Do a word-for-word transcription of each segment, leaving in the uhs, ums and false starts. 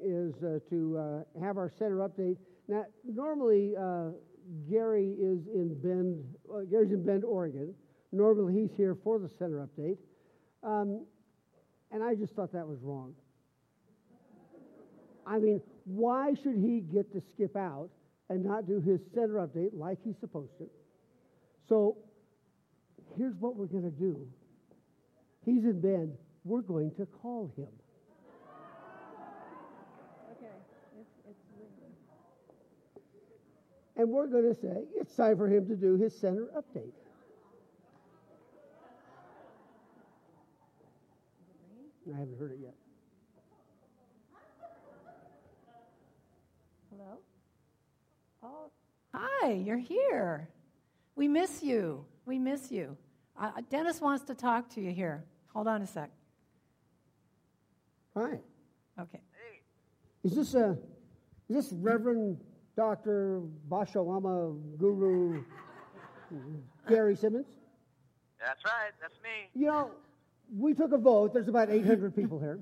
is uh, to uh, have our center update. Now, normally uh, Gary is in Bend. Uh, Gary's in Bend, Oregon. Normally he's here for the center update, um, and I just thought that was wrong. I mean, why should he get to skip out and not do his center update like he's supposed to? So here's what we're going to do. He's in Bend. We're going to call him. Okay, it's, it's ringing. And we're going to say it's time for him to do his center update. I haven't heard it yet. Hello? Oh, hi, you're here. We miss you. We miss you. Uh, Dennis wants to talk to you here. Hold on a sec. Hi. Okay. Hey. Is this a, is this Reverend Doctor Bashalama Guru Gary Simmons? That's right. That's me. You know, we took a vote. There's about eight hundred people here.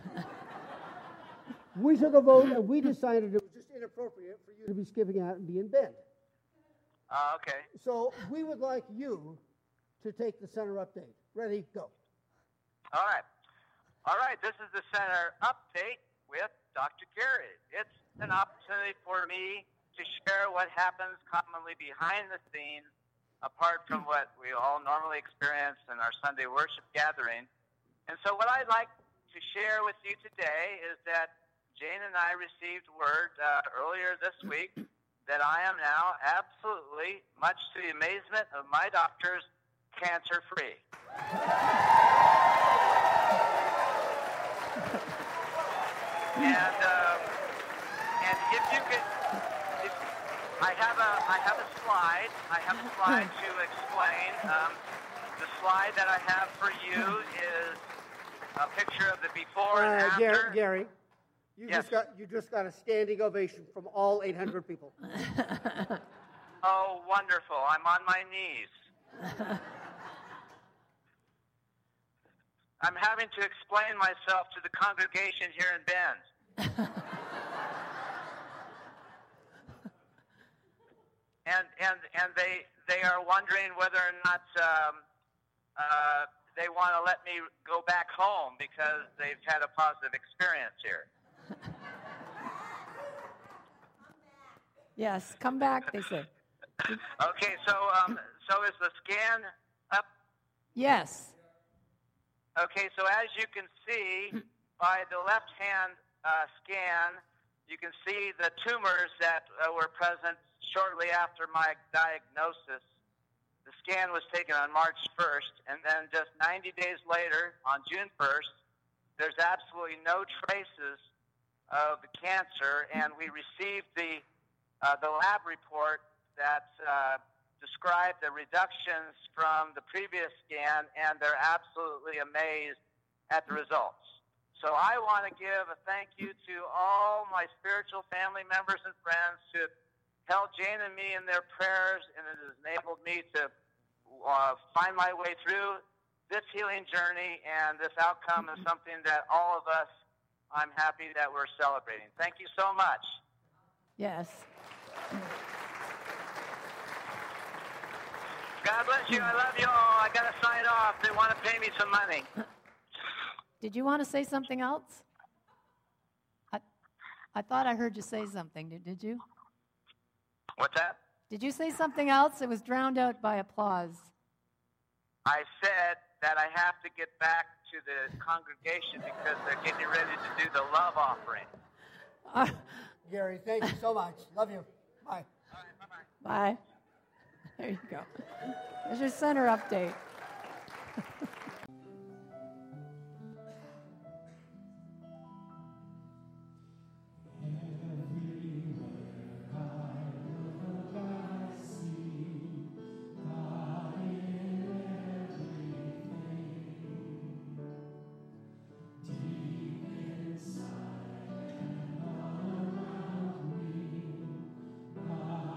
We took a vote, and we decided it was just inappropriate for you to be skipping out and be in bed. Uh, okay. So we would like you to take the center update. Ready? Go. All right. All right. This is the center update with Doctor Gary. It's an opportunity for me to share what happens commonly behind the scenes, apart from what we all normally experience in our Sunday worship gathering. And so what I'd like to share with you today is that Jane and I received word uh, earlier this week that I am now absolutely, much to the amazement of my doctors, cancer-free. and um, and if you could, if, I have a I have a slide. I have a slide to explain. Um, the slide that I have for you is a picture of the before and Uh, after. Gary, Gary, you Yes. just got you just got a standing ovation from all eight hundred people. Oh, wonderful. I'm on my knees. I'm having to explain myself to the congregation here in Bend. and and and they they are wondering whether or not um, uh, they want to let me go back home because they've had a positive experience here. Yes, come back, they said. Okay, so um, so is the scan up? Yes. Okay, so as you can see by the left-hand uh, scan, you can see the tumors that uh, were present shortly after my diagnosis. The scan was taken on March first, and then just ninety days later, on June first, there's absolutely no traces of the cancer, and we received the uh, the lab report that uh, described the reductions from the previous scan, and they're absolutely amazed at the results. So I want to give a thank you to all my spiritual family members and friends who have held Jane and me in their prayers, and it has enabled me to uh, find my way through this healing journey, and this outcome is something that all of us, I'm happy that we're celebrating. Thank you so much. Yes. God bless you. I love you all. I got to sign off. They want to pay me some money. Did you want to say something else? I, I thought I heard you say something. Did, did you? What's that? Did you say something else? It was drowned out by applause. I said that I have to get back to the congregation because they're getting ready to do the love offering. Uh, Gary, thank you so much. Love you. Bye. All right, bye-bye. Bye. There you go. There's your center update.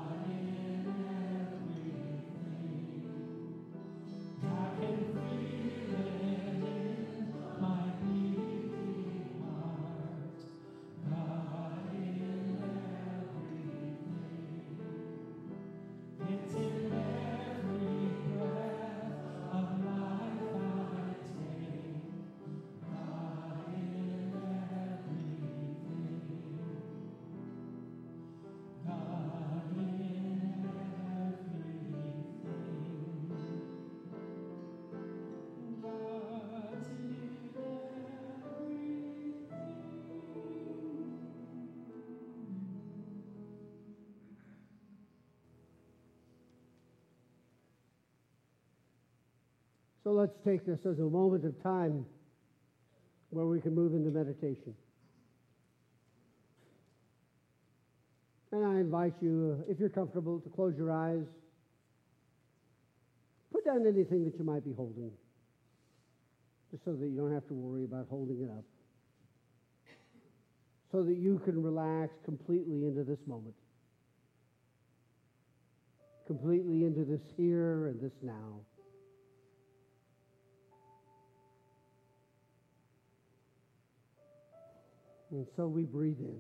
I can feel So let's take this as a moment of time where we can move into meditation. And I invite you, if you're comfortable, to close your eyes. Put down anything that you might be holding, just so that you don't have to worry about holding it up. So that you can relax completely into this moment. Completely into this here and this now. And so we breathe in.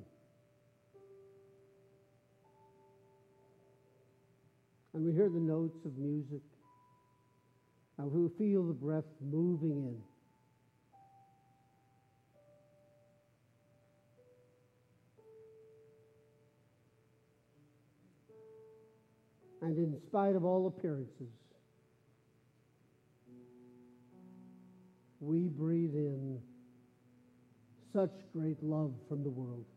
And we hear the notes of music. And we feel the breath moving in. And in spite of all appearances, we breathe in such great love from the world.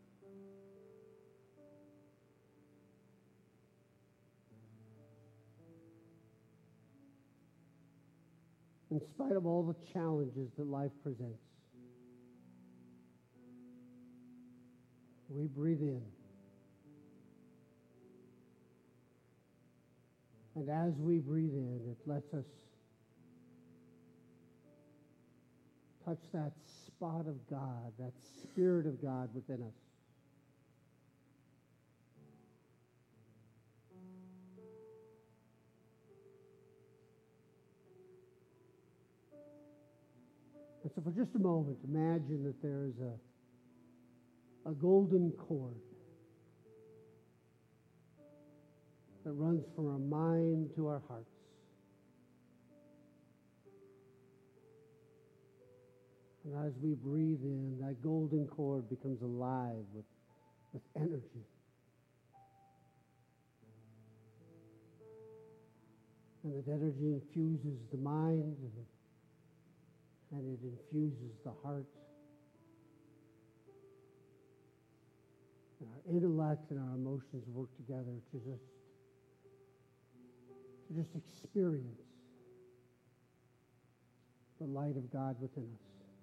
In spite of all the challenges that life presents, we breathe in. And as we breathe in, it lets us touch that spot of God, that Spirit of God within us. And so for just a moment, imagine that there is a, a golden cord that runs from our mind to our hearts. And as we breathe in, that golden cord becomes alive with, with energy. And that energy infuses the mind, and, and it infuses the heart. And our intellect and our emotions work together to just, to just experience the light of God within us.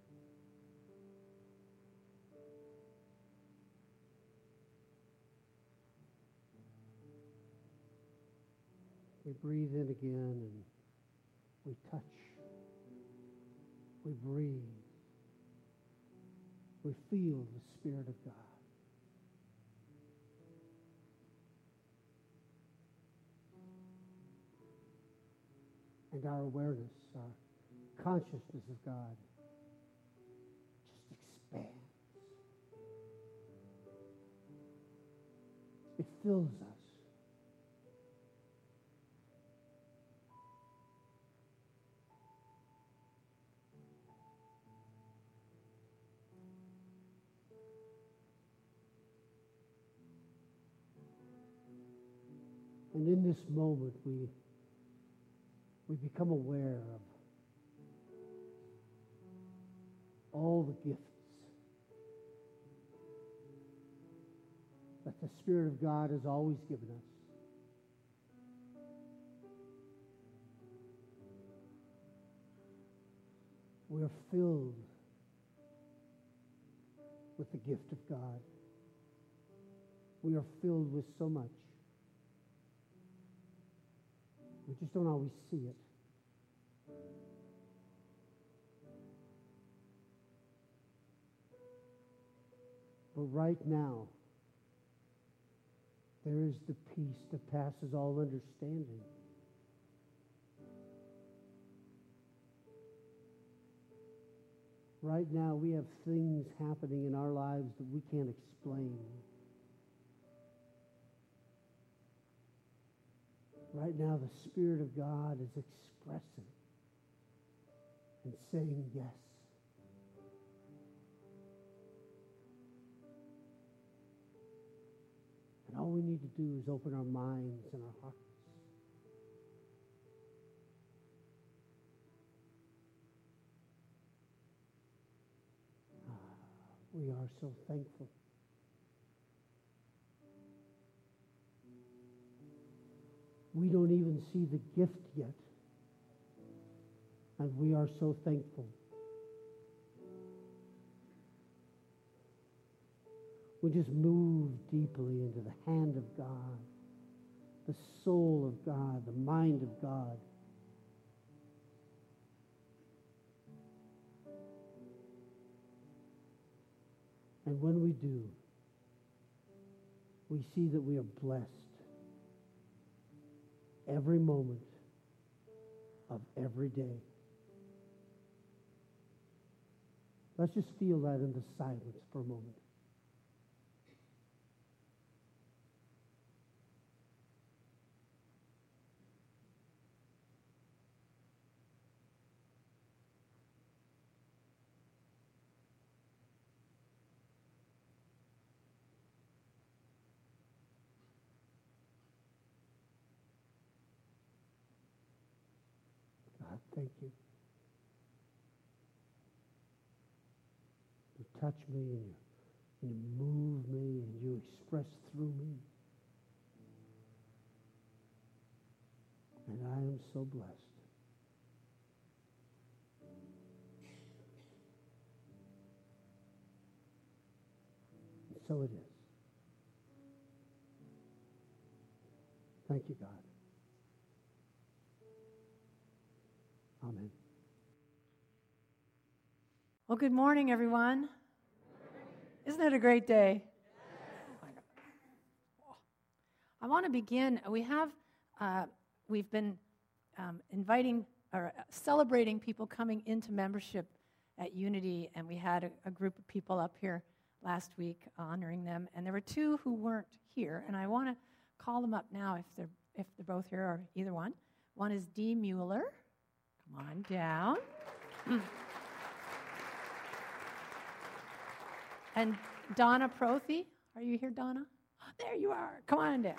We breathe in again and we touch. We breathe. We feel the Spirit of God. And our awareness, our consciousness of God just expands. It fills us. And in this moment, we, we become aware of all the gifts that the Spirit of God has always given us. We are filled with the gift of God. We are filled with so much. We just don't always see it. But right now, there is the peace that passes all understanding. Right now, we have things happening in our lives that we can't explain. Right now, the Spirit of God is expressing and saying yes. And all we need to do is open our minds and our hearts. We are so thankful. We don't even see the gift yet And we are so thankful. We just move deeply into the hand of God, the soul of God, the mind of God. And when we do, we see that we are blessed every moment of every day. Let's just feel that in the silence for a moment. God, thank you. You touch me and you, and you move me and you express through me. And I am so blessed. And so it is. Thank you, God. Amen. Well, good morning, everyone. Isn't it a great day? Yes. I want to begin. We have, uh, we've been um, inviting or celebrating people coming into membership at Unity, and we had a, a group of people up here last week honoring them, and there were two who weren't here, and I want to call them up now if they're if they're both here or either one. One is Dee Mueller. Come on down. And Donna Prothy. Are you here, Donna? There you are. Come on down.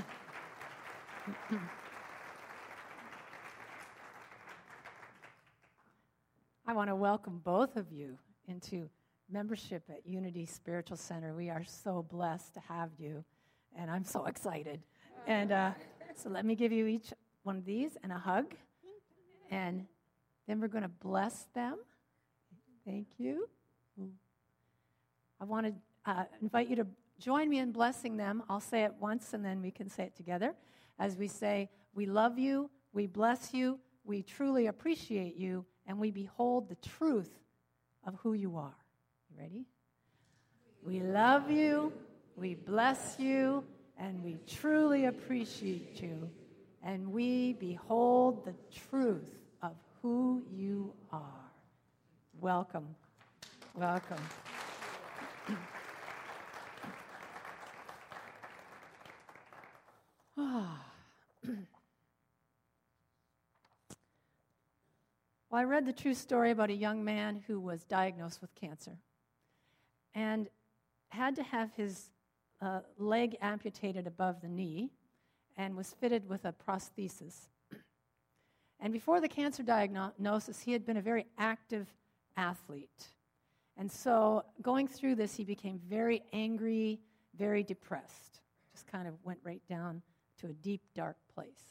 I want to welcome both of you into membership at Unity Spiritual Center. We are so blessed to have you, and I'm so excited. And uh, so let me give you each one of these and a hug. And then we're going to bless them. Thank you. I want to uh, invite you to join me in blessing them. I'll say it once, and then we can say it together. As we say, we love you, we bless you, we truly appreciate you, and we behold the truth of who you are. You ready? We love you, we bless you, and we truly appreciate you, and we behold the truth of who you are. Welcome. Welcome. Well, I read the true story about a young man who was diagnosed with cancer and had to have his uh, leg amputated above the knee and was fitted with a prosthesis. And before the cancer diagnosis, he had been a very active athlete. And so going through this, he became very angry, very depressed. Just kind of went right down to a deep, dark place.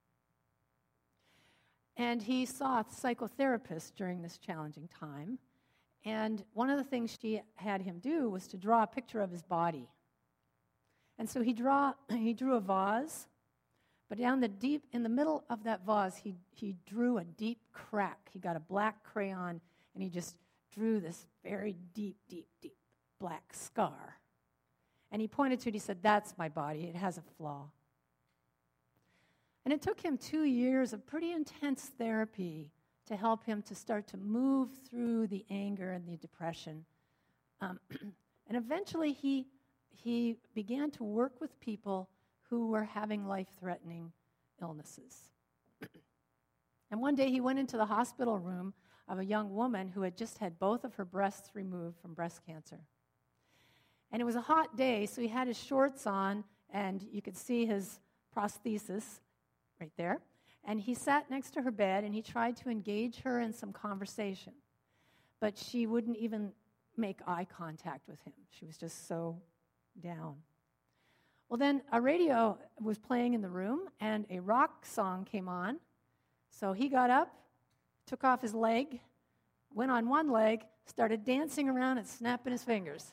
And he saw a psychotherapist during this challenging time. And one of the things she had him do was to draw a picture of his body. And so he draw he drew a vase, but down the deep, in the middle of that vase, he, he drew a deep crack. He got a black crayon, and he just drew this very deep, deep, deep black scar. And he pointed to it, he said, "That's my body, it has a flaw." And it took him two years of pretty intense therapy to help him to start to move through the anger and the depression. Um, and eventually he, he began to work with people who were having life-threatening illnesses. And one day he went into the hospital room of a young woman who had just had both of her breasts removed from breast cancer. And it was a hot day, so he had his shorts on, and you could see his prosthesis right there. And he sat next to her bed, and he tried to engage her in some conversation. But she wouldn't even make eye contact with him. She was just so down. Well, then a radio was playing in the room, and a rock song came on. So he got up, took off his leg, went on one leg, started dancing around and snapping his fingers.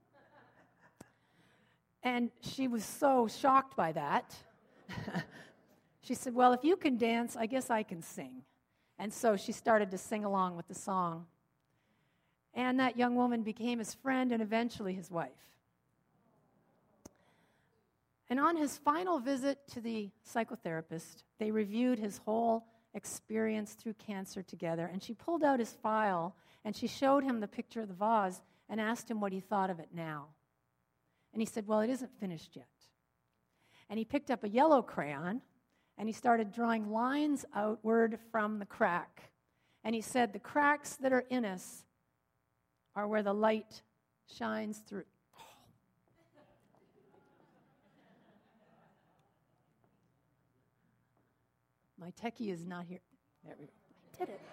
And she was so shocked by that. She said, well, if you can dance, I guess I can sing. And so she started to sing along with the song. And that young woman became his friend and eventually his wife. And on his final visit to the psychotherapist, they reviewed his whole experience through cancer together. And she pulled out his file and she showed him the picture of the vase and asked him what he thought of it now. And he said, well, it isn't finished yet. And he picked up a yellow crayon and he started drawing lines outward from the crack. And he said, the cracks that are in us are where the light shines through. Oh. My techie is not here. There we go. I did it.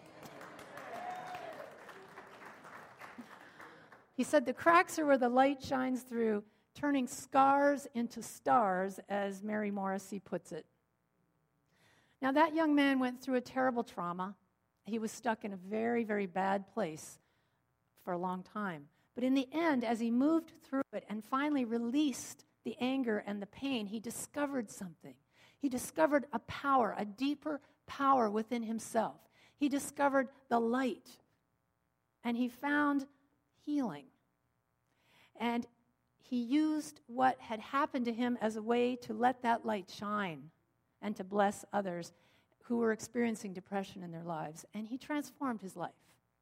He said, the cracks are where the light shines through, turning scars into stars, as Mary Morrissey puts it. Now, that young man went through a terrible trauma. He was stuck in a very, very bad place for a long time. But in the end, as he moved through it and finally released the anger and the pain, he discovered something. He discovered a power, a deeper power within himself. He discovered the light, and he found healing. And he used what had happened to him as a way to let that light shine and to bless others who were experiencing depression in their lives. And he transformed his life.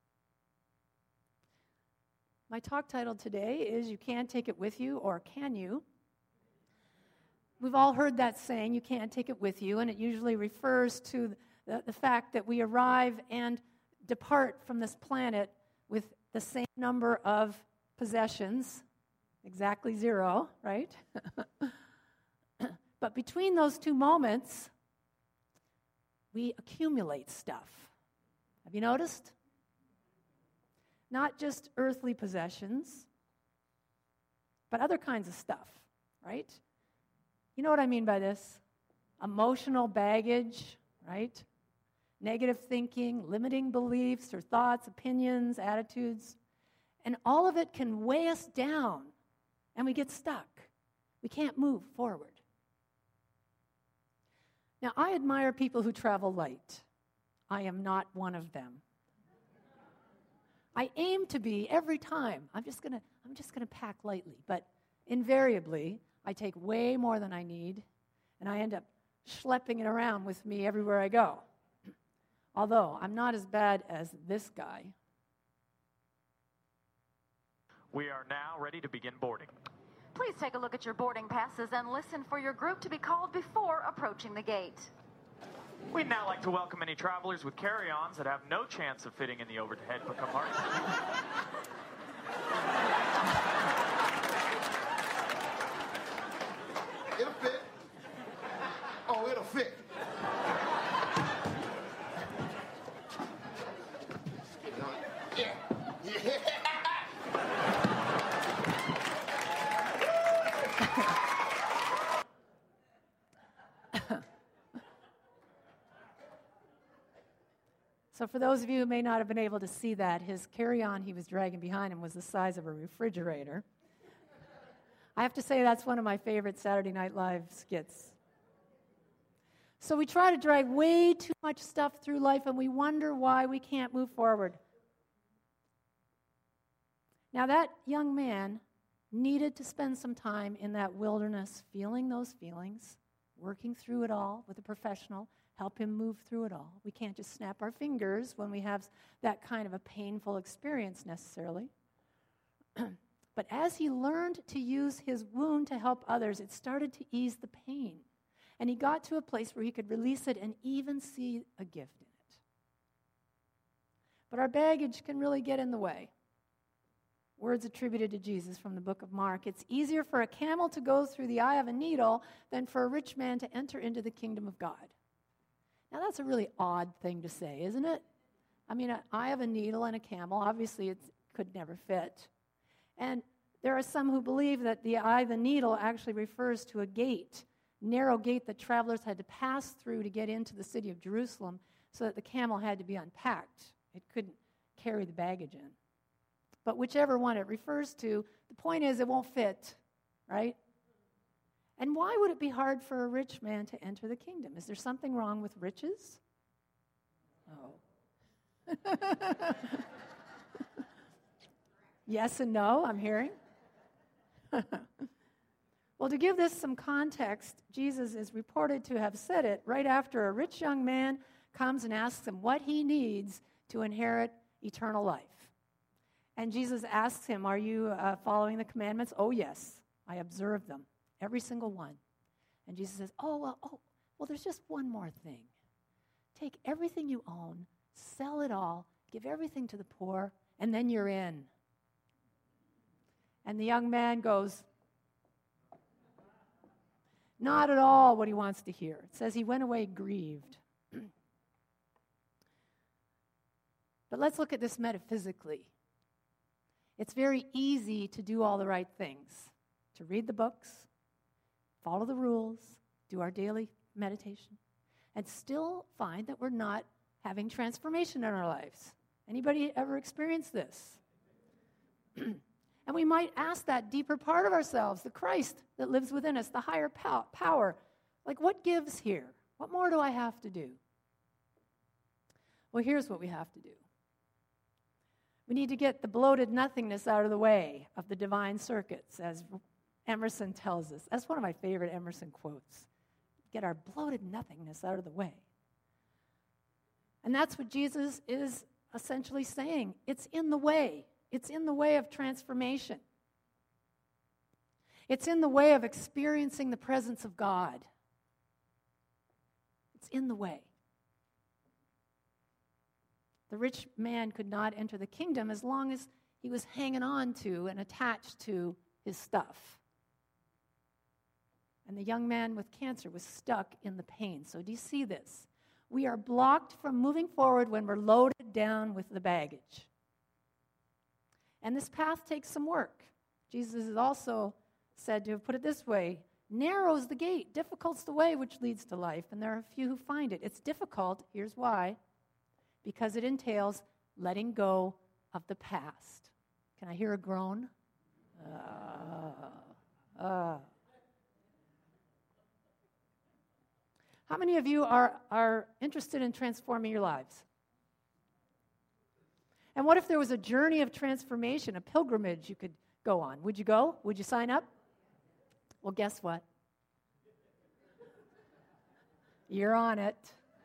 My talk title today is You Can't Take It With You, or Can You? We've all heard that saying, you can't take it with you, and it usually refers to the, the fact that we arrive and depart from this planet with the same number of possessions, exactly zero, right? But between those two moments, we accumulate stuff. Have you noticed? Not just earthly possessions, but other kinds of stuff, right? You know what I mean by this? Emotional baggage, right? Negative thinking, limiting beliefs or thoughts, opinions, attitudes. And all of it can weigh us down, and we get stuck. We can't move forward. Now, I admire people who travel light. I am not one of them. I aim to be every time. I'm just gonna, I'm just gonna pack lightly, but invariably, I take way more than I need, and I end up schlepping it around with me everywhere I go. Although, I'm not as bad as this guy. We are now ready to begin boarding. Please take a look at your boarding passes and listen for your group to be called before approaching the gate. We'd now like to welcome any travelers with carry-ons that have no chance of fitting in the overhead compartment. It'll fit. Oh, it'll fit. Yeah. Yeah. So for those of you who may not have been able to see that, his carry-on he was dragging behind him was the size of a refrigerator. I have to say that's one of my favorite Saturday Night Live skits. So we try to drag way too much stuff through life, and we wonder why we can't move forward. Now that young man needed to spend some time in that wilderness, feeling those feelings, working through it all with a professional, help him move through it all. We can't just snap our fingers when we have that kind of a painful experience necessarily. But as he learned to use his wound to help others, it started to ease the pain. And he got to a place where he could release it and even see a gift in it. But our baggage can really get in the way. Words attributed to Jesus from the book of Mark. It's easier for a camel to go through the eye of a needle than for a rich man to enter into the kingdom of God. Now, that's a really odd thing to say, isn't it? I mean, an eye of a needle and a camel, obviously it could never fit. And there are some who believe that the eye of the needle actually refers to a gate, narrow gate that travelers had to pass through to get into the city of Jerusalem, so that the camel had to be unpacked. It couldn't carry the baggage in. But whichever one it refers to, the point is it won't fit, right? And why would it be hard for a rich man to enter the kingdom? Is there something wrong with riches? Oh. Yes and no, I'm hearing. Well, to give this some context, Jesus is reported to have said it right after a rich young man comes and asks him what he needs to inherit eternal life. And Jesus asks him, are you uh, following the commandments? Oh, yes, I observe them, every single one. And Jesus says, oh, well, oh, well, there's just one more thing. Take everything you own, sell it all, give everything to the poor, and then you're in. And the young man goes, not at all what he wants to hear. It says he went away grieved. But let's look at this metaphysically. It's very easy to do all the right things, to read the books, follow the rules, do our daily meditation, and still find that we're not having transformation in our lives. Anybody ever experienced this? And we might ask that deeper part of ourselves, the Christ that lives within us, the higher pow- power, like what gives here? What more do I have to do? Well, here's what we have to do. We need to get the bloated nothingness out of the way of the divine circuits, as Emerson tells us. That's one of my favorite Emerson quotes. Get our bloated nothingness out of the way. And that's what Jesus is essentially saying. It's in the way. It's in the way of transformation. It's in the way of experiencing the presence of God. It's in the way. The rich man could not enter the kingdom as long as he was hanging on to and attached to his stuff. And the young man with cancer was stuck in the pain. So do you see this? We are blocked from moving forward when we're loaded down with the baggage. And this path takes some work. Jesus is also said to have put it this way, narrow's the gate, difficult's the way which leads to life, and there are a few who find it. It's difficult, here's why, because it entails letting go of the past. Can I hear a groan? Uh, uh. How many of you are, are interested in transforming your lives? And what if there was a journey of transformation, a pilgrimage you could go on? Would you go? Would you sign up? Well, guess what? You're on it.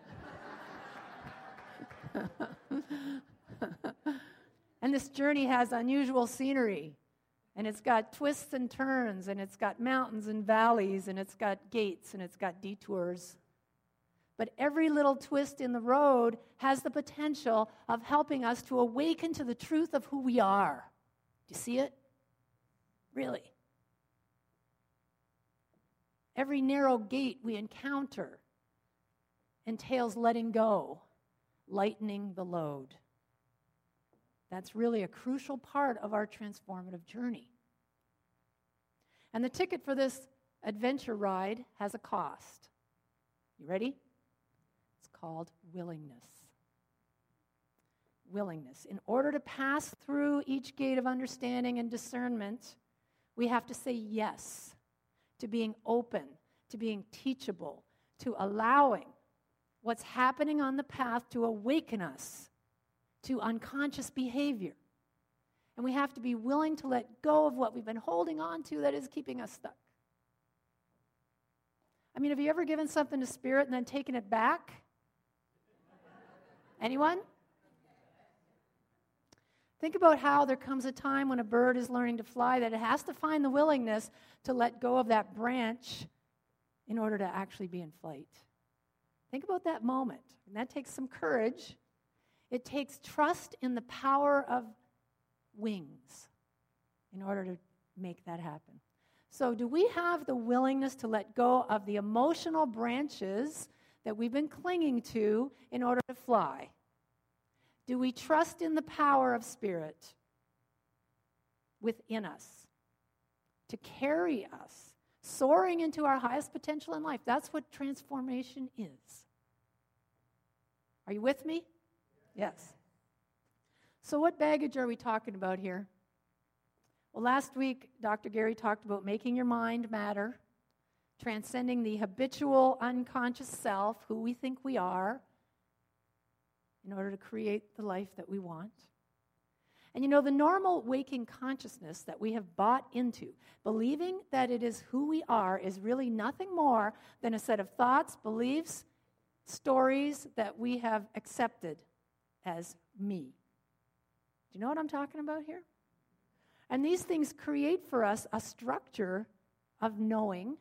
And this journey has unusual scenery, and it's got twists and turns, and it's got mountains and valleys, and it's got gates, and it's got detours. But every little twist in the road has the potential of helping us to awaken to the truth of who we are. Do you see it? Really. Every narrow gate we encounter entails letting go, lightening the load. That's really a crucial part of our transformative journey. And the ticket for this adventure ride has a cost. You ready? It's called willingness. Willingness. In order to pass through each gate of understanding and discernment, we have to say yes to being open, to being teachable, to allowing what's happening on the path to awaken us to unconscious behavior. And we have to be willing to let go of what we've been holding on to that is keeping us stuck. I mean, have you ever given something to Spirit and then taken it back? Anyone? Think about how there comes a time when a bird is learning to fly that it has to find the willingness to let go of that branch in order to actually be in flight. Think about that moment. And that takes some courage. It takes trust in the power of wings in order to make that happen. So do we have the willingness to let go of the emotional branches that we've been clinging to in order to fly? Do we trust in the power of Spirit within us to carry us, soaring into our highest potential in life? That's what transformation is. Are you with me? Yes. So what baggage are we talking about here? Well, last week, Doctor Gary talked about making your mind matter, transcending the habitual unconscious self, who we think we are, in order to create the life that we want. And you know, the normal waking consciousness that we have bought into, believing that it is who we are, is really nothing more than a set of thoughts, beliefs, stories that we have accepted as me. Do you know what I'm talking about here? And these things create for us a structure of knowing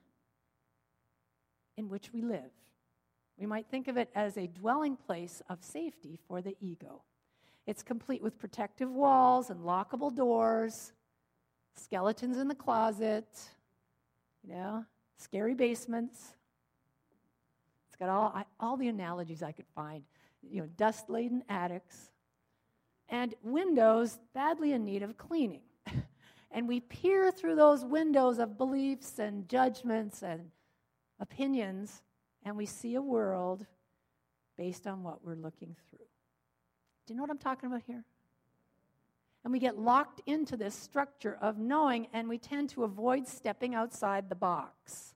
in which we live. We might think of it as a dwelling place of safety for the ego. It's complete with protective walls and lockable doors, skeletons in the closet, you know, scary basements. It's got all, I, all the analogies I could find. You know, dust-laden attics, and windows badly in need of cleaning. And we peer through those windows of beliefs and judgments and opinions, and we see a world based on what we're looking through. Do you know what I'm talking about here? And we get locked into this structure of knowing, and we tend to avoid stepping outside the box.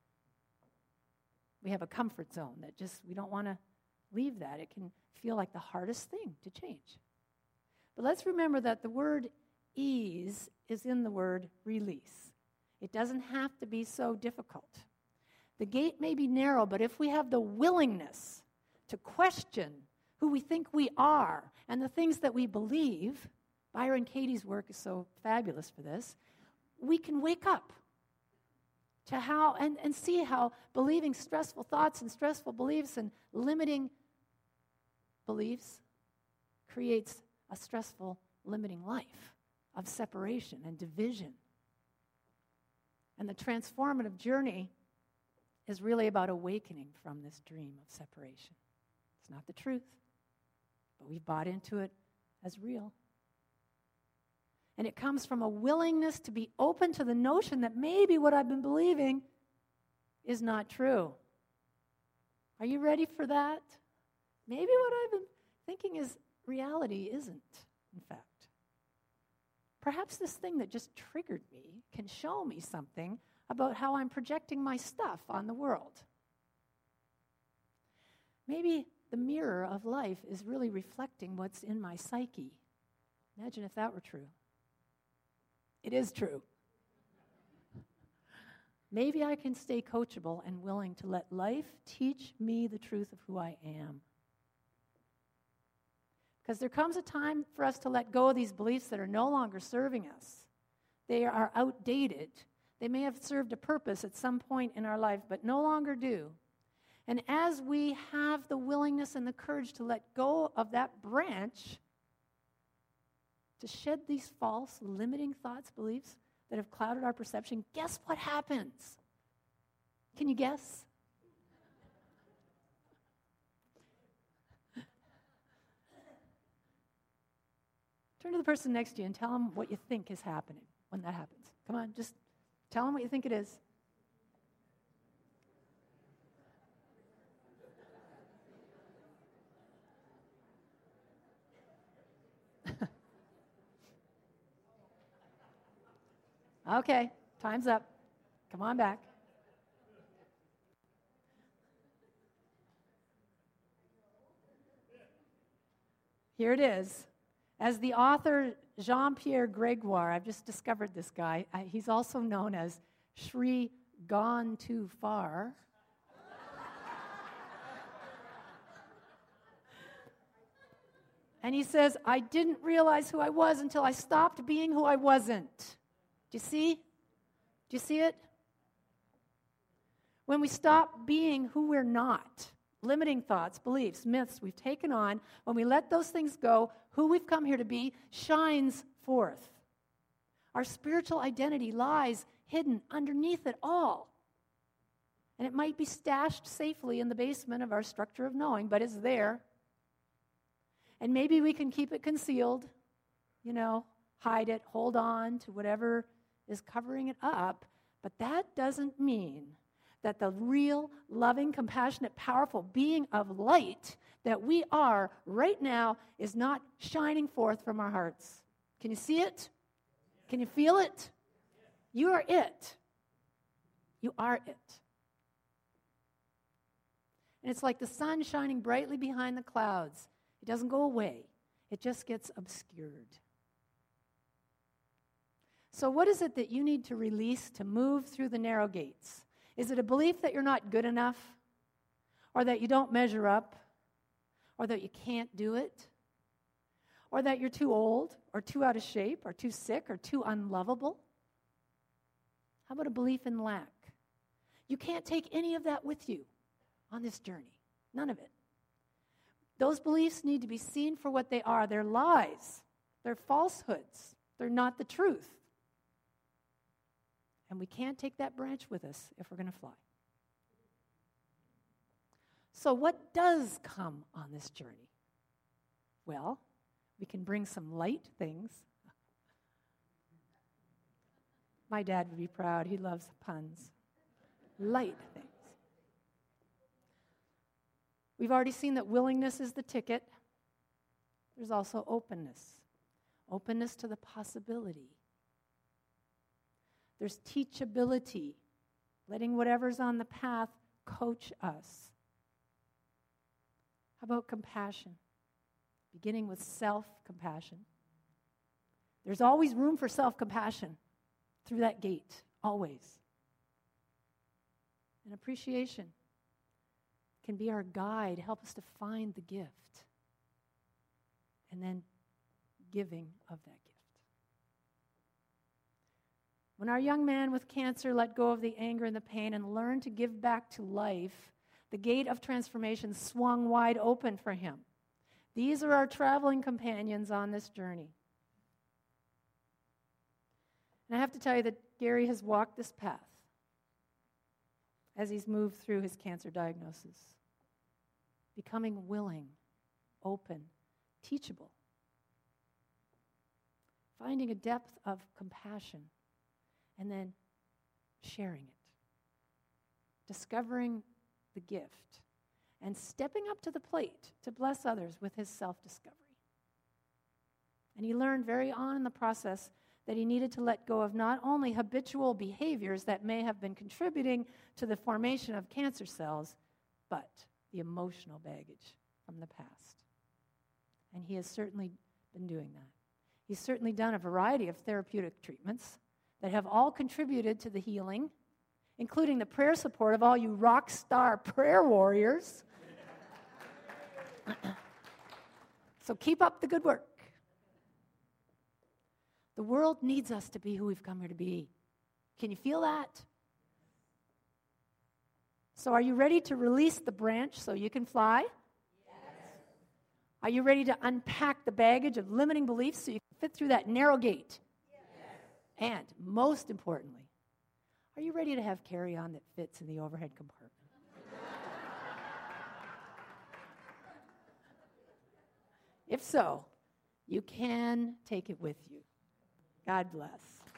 We have a comfort zone that just, we don't want to leave that. It can feel like the hardest thing to change. But let's remember that the word ease is in the word release. It doesn't have to be so difficult. The gate may be narrow, but if we have the willingness to question who we think we are and the things that we believe, Byron Katie's work is so fabulous for this, we can wake up to how, and, and see how believing stressful thoughts and stressful beliefs and limiting beliefs creates a stressful, limiting life of separation and division. And the transformative journey is really about awakening from this dream of separation. It's not the truth, but we've bought into it as real. And it comes from a willingness to be open to the notion that maybe what I've been believing is not true. Are you ready for that? Maybe what I've been thinking is reality isn't, in fact. Perhaps this thing that just triggered me can show me something about how I'm projecting my stuff on the world. Maybe the mirror of life is really reflecting what's in my psyche. Imagine if that were true. It is true. Maybe I can stay coachable and willing to let life teach me the truth of who I am. Because there comes a time for us to let go of these beliefs that are no longer serving us. They are outdated. They may have served a purpose at some point in our life, but no longer do. And as we have the willingness and the courage to let go of that branch, to shed these false, limiting thoughts, beliefs that have clouded our perception, guess what happens? Can you guess? Turn to the person next to you and tell them what you think is happening when that happens. Come on, just tell them what you think it is. Okay, time's up. Come on back. Here it is. As the author Jean-Pierre Gregoire, I've just discovered this guy. I, he's also known as Sri Gone Too Far. And he says, I didn't realize who I was until I stopped being who I wasn't. Do you see? Do you see it? When we stop being who we're not, limiting thoughts, beliefs, myths we've taken on, when we let those things go, who we've come here to be shines forth. Our spiritual identity lies hidden underneath it all. And it might be stashed safely in the basement of our structure of knowing, but it's there. And maybe we can keep it concealed, you know, hide it, hold on to whatever is covering it up, but that doesn't mean that the real, loving, compassionate, powerful being of light that we are right now is not shining forth from our hearts. Can you see it? Can you feel it? You are it. You are it. And it's like the sun shining brightly behind the clouds. It doesn't go away. It just gets obscured. So what is it that you need to release to move through the narrow gates? Is it a belief that you're not good enough? Or that you don't measure up? Or that you can't do it? Or that you're too old, or too out of shape, or too sick, or too unlovable? How about a belief in lack? You can't take any of that with you on this journey. None of it. Those beliefs need to be seen for what they are. They're lies. They're falsehoods. They're not the truth. And we can't take that branch with us if we're going to fly. So what does come on this journey? Well, we can bring some light things. My dad would be proud. He loves puns. Light things. We've already seen that willingness is the ticket. There's also openness. Openness to the possibility. There's teachability, letting whatever's on the path coach us. How about compassion? Beginning with self-compassion. There's always room for self-compassion through that gate, always. And appreciation can be our guide, help us to find the gift. And then giving of that gift. When our young man with cancer let go of the anger and the pain and learned to give back to life, the gate of transformation swung wide open for him. These are our traveling companions on this journey. And I have to tell you that Gary has walked this path as he's moved through his cancer diagnosis, becoming willing, open, teachable, finding a depth of compassion, and then sharing it, discovering the gift, and stepping up to the plate to bless others with his self-discovery. And he learned very on in the process that he needed to let go of not only habitual behaviors that may have been contributing to the formation of cancer cells, but the emotional baggage from the past. And he has certainly been doing that. He's certainly done a variety of therapeutic treatments that have all contributed to the healing, including the prayer support of all you rock star prayer warriors. So keep up the good work. The world needs us to be who we've come here to be. Can you feel that? So are you ready to release the branch so you can fly? Yes. Are you ready to unpack the baggage of limiting beliefs so you can fit through that narrow gate? Yes. And most importantly, are you ready to have carry-on that fits in the overhead compartment? If so, you can take it with you. God bless.